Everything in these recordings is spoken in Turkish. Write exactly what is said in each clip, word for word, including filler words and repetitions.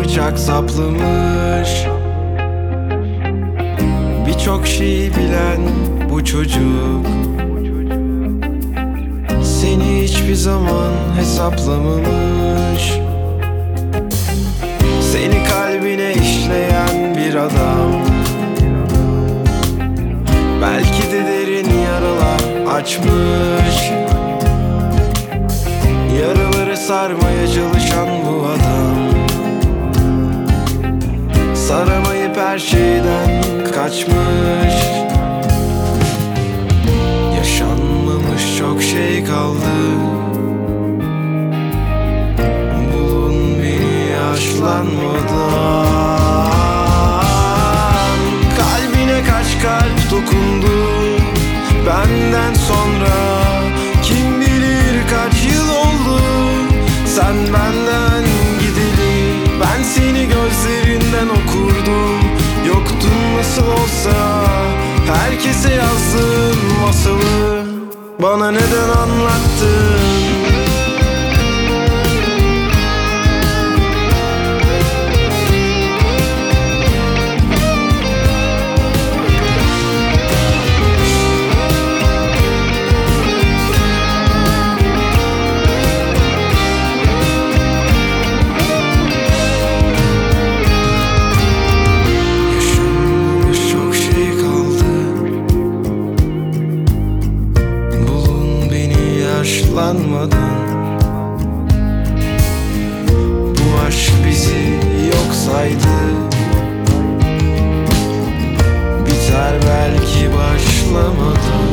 bıçak saplamış. Birçok şeyi bilen bu çocuk seni hiçbir zaman hesaplamamış. Seni kalbine işleyen bir adam, belki de derin yaralar açmış. Yaraları sarmaya çalışan bu adam, saramayıp her şeyden kaçmış. Yaşanmamış çok şey kaldı. Bulun beni yaşlanmadan. Kalbine kaç kalp dokundu benden sonra, kim bilir kaç yıl oldu sen benden gideli. Ben seni gözlerinden okurdum, yoktun nasıl olsa. Herkese yazdığın masalı bana neden anlattın? Yaşlanmadan. Bu aşk bizi yok saydı, biter belki başlamadan.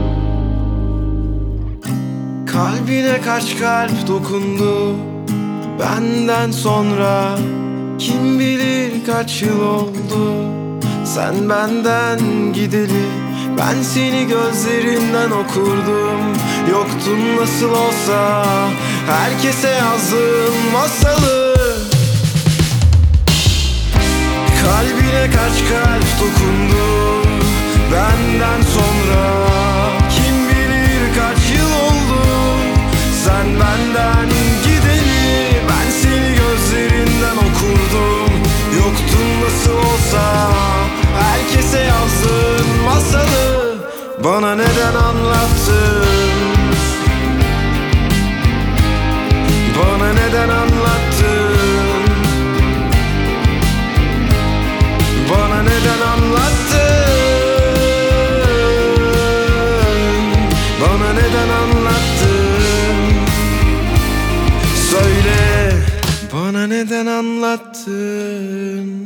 Kalbine kaç kalp dokundu benden sonra, kim bilir kaç yıl oldu sen benden gideli. Ben seni gözlerinden okurdum, yoktun nasıl olsa. Herkese yazdığın masalı, kalbine kaç kalp dokundu benden sonra, kim bilir kaç yıl oldu sen benden gideli. Ben seni gözlerinden okurdum, yoktun nasıl olsa. Herkese yazdığın masalı bana neden anlattın? Bana neden anlattın? Bana neden anlattın? Bana neden anlattın? Söyle, bana neden anlattın?